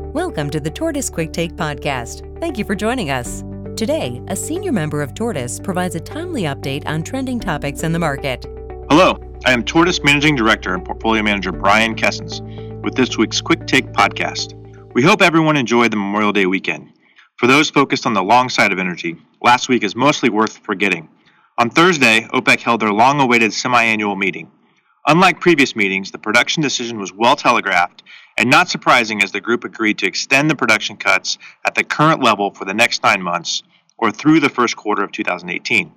Welcome to the Tortoise Quick Take podcast. Thank you for joining us. Today, a senior member of Tortoise provides a timely update on trending topics in the market. Hello, I am Tortoise Managing Director and Portfolio Manager Brian Kessens with this week's Quick Take podcast. We hope everyone enjoyed the Memorial Day weekend. For those focused on the long side of energy, last week is mostly worth forgetting. On Thursday, OPEC held their long-awaited semi-annual meeting. Unlike previous meetings, the production decision was well telegraphed and not surprising as the group agreed to extend the production cuts at the current level for the next 9 months or through the first quarter of 2018.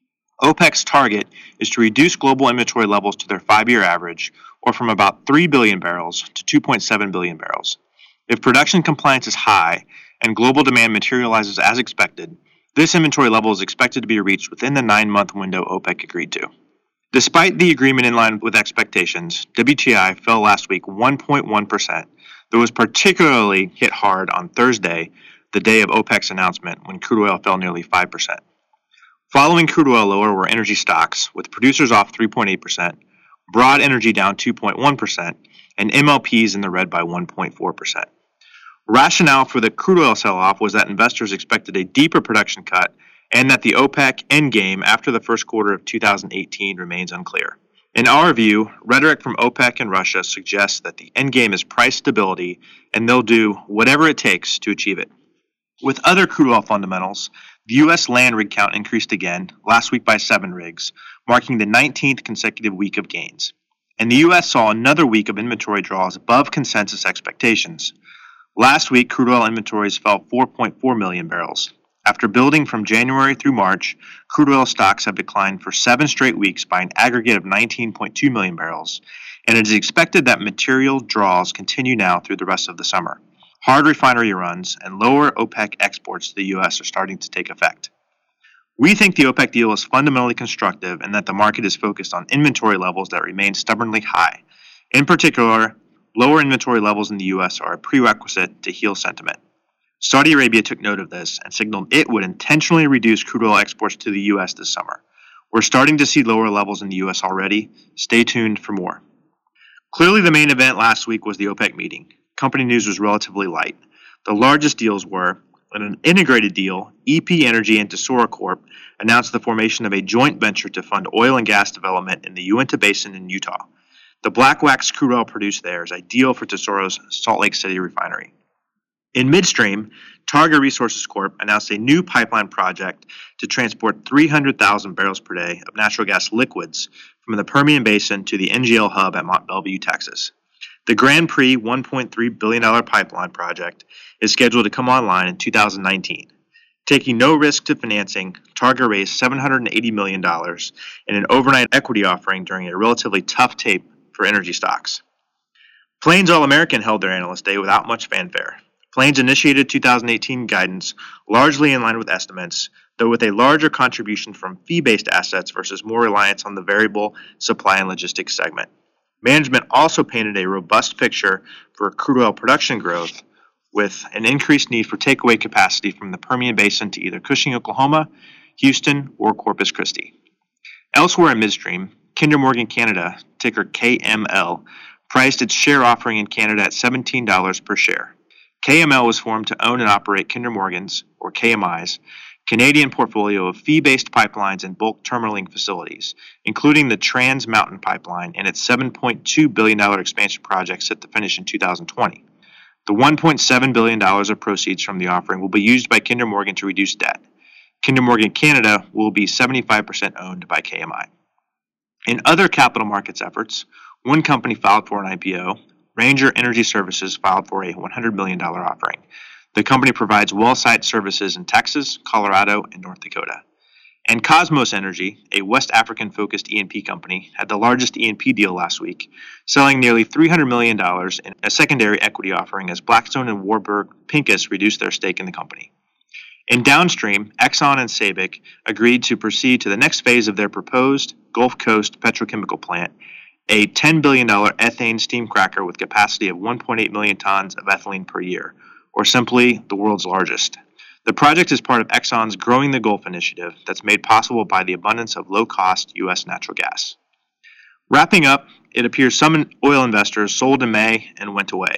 OPEC's target is to reduce global inventory levels to their 5-year average, or from about 3 billion barrels to 2.7 billion barrels. If production compliance is high and global demand materializes as expected, this inventory level is expected to be reached within the 9-month window OPEC agreed to. Despite the agreement in line with expectations, WTI fell last week 1.1%, though was particularly hit hard on Thursday, the day of OPEC's announcement, when crude oil fell nearly 5%. Following crude oil lower were energy stocks, with producers off 3.8%, broad energy down 2.1%, and MLPs in the red by 1.4%. Rationale for the crude oil sell-off was that investors expected a deeper production cut and that the OPEC endgame after the first quarter of 2018 remains unclear. In our view, rhetoric from OPEC and Russia suggests that the endgame is price stability and they'll do whatever it takes to achieve it. With other crude oil fundamentals, the U.S. land rig count increased again, last week by 7 rigs, marking the 19th consecutive week of gains. And the U.S. saw another week of inventory draws above consensus expectations. Last week, crude oil inventories fell 4.4 million barrels. After building from January through March, crude oil stocks have declined for 7 straight weeks by an aggregate of 19.2 million barrels, and it is expected that material draws continue now through the rest of the summer. Hard refinery runs and lower OPEC exports to the U.S. are starting to take effect. We think the OPEC deal is fundamentally constructive and that the market is focused on inventory levels that remain stubbornly high. In particular, lower inventory levels in the U.S. are a prerequisite to heal sentiment. Saudi Arabia took note of this and signaled it would intentionally reduce crude oil exports to the U.S. this summer. We're starting to see lower levels in the U.S. already. Stay tuned for more. Clearly, the main event last week was the OPEC meeting. Company news was relatively light. The largest deals were, in an integrated deal, EP Energy and Tesoro Corp announced the formation of a joint venture to fund oil and gas development in the Uinta Basin in Utah. The black wax crude oil produced there is ideal for Tesoro's Salt Lake City refinery. In midstream, Targa Resources Corp announced a new pipeline project to transport 300,000 barrels per day of natural gas liquids from the Permian Basin to the NGL hub at Mont Belvieu, Texas. The Grand Prix $1.3 billion pipeline project is scheduled to come online in 2019. Taking no risk to financing, Targa raised $780 million in an overnight equity offering during a relatively tough tape for energy stocks. Plains All American held their analyst day without much fanfare. Plains initiated 2018 guidance largely in line with estimates, though with a larger contribution from fee-based assets versus more reliance on the variable supply and logistics segment. Management also painted a robust picture for crude oil production growth with an increased need for takeaway capacity from the Permian Basin to either Cushing, Oklahoma, Houston, or Corpus Christi. Elsewhere in midstream, Kinder Morgan Canada, ticker KML, priced its share offering in Canada at $17 per share. KML was formed to own and operate Kinder Morgan's, or KMI's, Canadian portfolio of fee-based pipelines and bulk terminaling facilities, including the Trans Mountain Pipeline and its $7.2 billion expansion project set to finish in 2020. The $1.7 billion of proceeds from the offering will be used by Kinder Morgan to reduce debt. Kinder Morgan Canada will be 75% owned by KMI. In other capital markets efforts, one company filed for an IPO. Ranger Energy Services filed for a $100 million offering. The company provides well site services in Texas, Colorado, and North Dakota. And Cosmos Energy, a West African-focused E&P company, had the largest E&P deal last week, selling nearly $300 million in a secondary equity offering as Blackstone and Warburg Pincus reduced their stake in the company. In downstream, Exxon and SABIC agreed to proceed to the next phase of their proposed Gulf Coast petrochemical plant, a $10 billion ethane steam cracker with capacity of 1.8 million tons of ethylene per year, or simply the world's largest. The project is part of Exxon's Growing the Gulf initiative that's made possible by the abundance of low-cost U.S. natural gas. Wrapping up, it appears some oil investors sold in May and went away.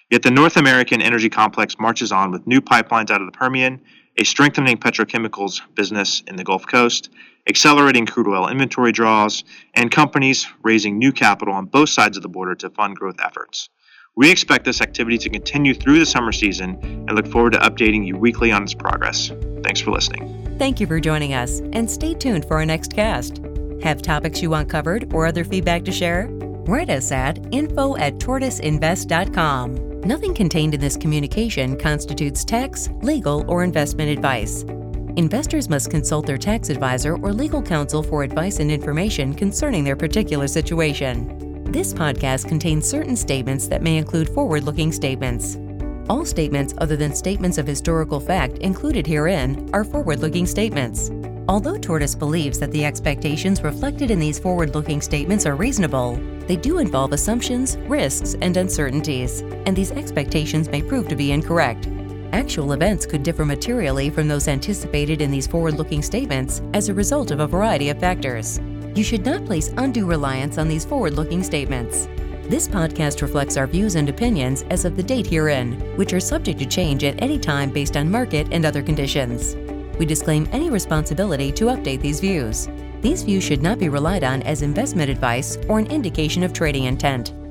Yet the North American energy complex marches on with new pipelines out of the Permian, a strengthening petrochemicals business in the Gulf Coast, accelerating crude oil inventory draws, and companies raising new capital on both sides of the border to fund growth efforts. We expect this activity to continue through the summer season and look forward to updating you weekly on its progress. Thanks for listening. Thank you for joining us, and stay tuned for our next cast. Have topics you want covered or other feedback to share? Write us at info@tortoiseinvest.com. Nothing contained in this communication constitutes tax, legal, or investment advice. Investors must consult their tax advisor or legal counsel for advice and information concerning their particular situation. This podcast contains certain statements that may include forward-looking statements. All statements other than statements of historical fact included herein are forward-looking statements. Although Tortoise believes that the expectations reflected in these forward-looking statements are reasonable, they do involve assumptions, risks, and uncertainties, and these expectations may prove to be incorrect. Actual events could differ materially from those anticipated in these forward-looking statements as a result of a variety of factors. You should not place undue reliance on these forward-looking statements. This podcast reflects our views and opinions as of the date herein, which are subject to change at any time based on market and other conditions. We disclaim any responsibility to update these views. These views should not be relied on as investment advice or an indication of trading intent.